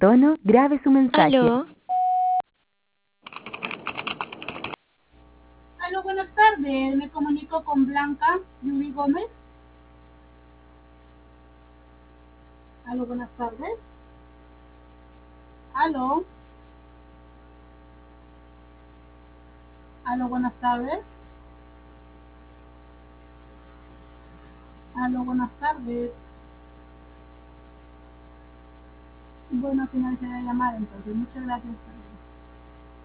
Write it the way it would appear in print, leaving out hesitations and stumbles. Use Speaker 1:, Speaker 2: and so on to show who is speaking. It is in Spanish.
Speaker 1: tono, grabe su mensaje.
Speaker 2: Aló,
Speaker 3: Aló, buenas tardes. Me comunico con Blanca Yuri Gómez. Aló, buenas tardes. Aló. Aló, buenas tardes. Aló, buenas tardes. Bueno, finalizaré la llamada entonces. Muchas gracias.